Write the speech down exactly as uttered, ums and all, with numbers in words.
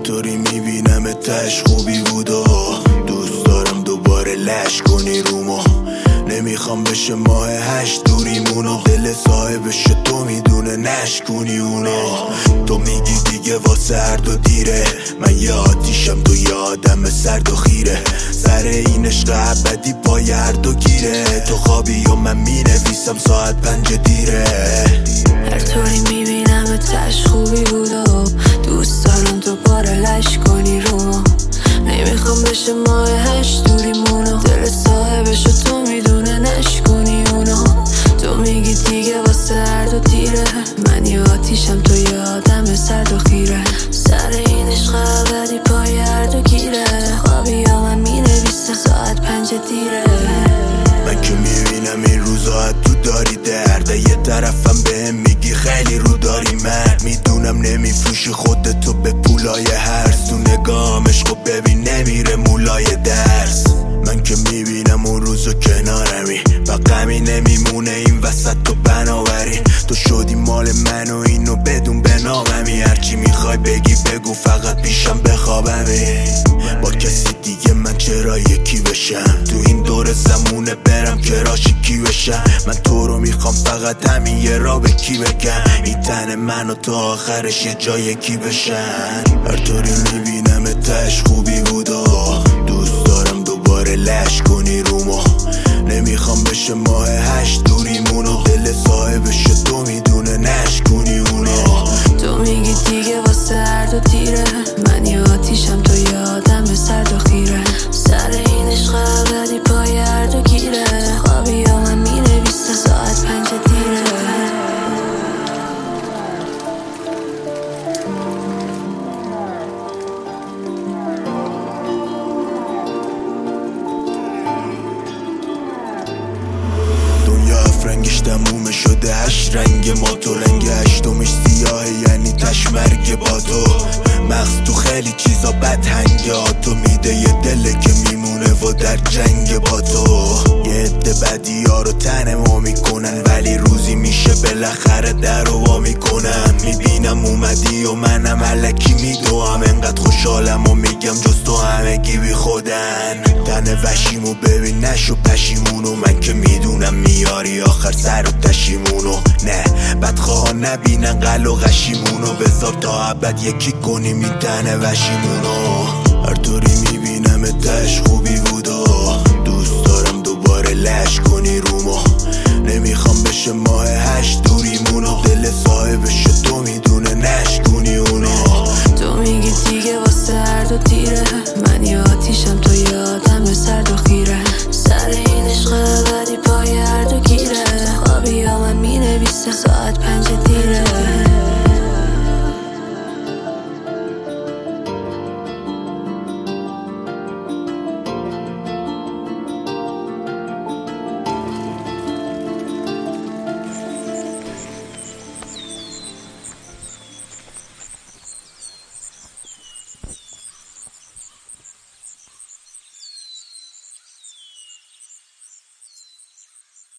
طوری میبینم تش خوبی بود و دوست دارم دوباره لش کنی رومو. نمیخوام بشه ماه هشت دوریمونو، دل صاحبش تو میدونه نشکنی اونو. تو میگی دیگه واسه هر و دیره، من یه آتیشم تو یه آدم سرد و خیره. سر این عشق ابدی پای هر دو گیره، تو خوابی و من مینویسم ساعت پنج دیره. هر طوری میبینم تش خوبی بود و دوست دارم دوباره لش کنی رومو. نمیخوام بشه ماه هشت دوریمونو، دل صاحبش تو میدونه نشکنی اونو. تو میگی دیگه واسه هر دو تیره، من یه آتیشم تو یه آدم سرد و خیره. سر این عشق ابدی پای هر دو گیره، خوابی یا من مینویسم ساعت پنج دیره. من که میبینم این روزا تو داری درده، یه طرفم بهم میگی خیلی رو داری مرد. میدونم نمیفروشی خودتو به پولای هرس، تو نگاهم عشقو ببین نمیره مولای درس. من که میبینم اون روزو کنارمی و غمی نمیمونه این وسط تو بنابری. تو شدی مال من و اینو بدون به ناممی، هرچی میخوای بگی بگو فقط پیشم بخوابمی. با کسی دیگه من چرا یکی بشم، تو این دور زمونه برم که راشکی بشم. من تو رو میخوام فقط همین یه را به کی بگم، این تن من و تو آخرش یه جای یکی بشن. هر طوری میبینم تش خوبی بود و دوست دارم دوباره لش کنی رومو. نمیخوام بشه ماه هشت دوریمونو، دل صاحبش تو میدونه نشکنی اونو. تو میگی دیگه واسه هر دو تیره، من یه آتیشم تو یه آدم سرد و خیره. سر این عشق ابدی پای هر دو گیره، خوابی یا من مینویسم ساعت پنج دیره. رنگش تمومه شده هشت رنگ ما، تو رنگ هشتمش سیاهه یعنی تشمرگ با تو. مغز تو خیلی چیزا بد هنگه ها، تو میده یه دله که میمونه و در جنگ با تو. یه عده بدی ها رو تن ما میکنن، ولی روزی میشه بالاخره در رو وا میکنم. میبینم اومدی و منم علکی میدوام، انقدر خوشحالم و میگم جز تو همگی بی خودن. تن وشیمو ببین نشو پشیمونو، من که میدونم میاری آخر سر و تشیمونو. نه بدخواه نبینن قل و غشیمونو، بذار تا ابد یکی کنیم این تن وشیمونو. هر طوری میبینم تش خوبی بود و دوست دارم دوباره لش کنی رومو. نمیخوام بشه ماه هشت دوریمونو، دل صاحبش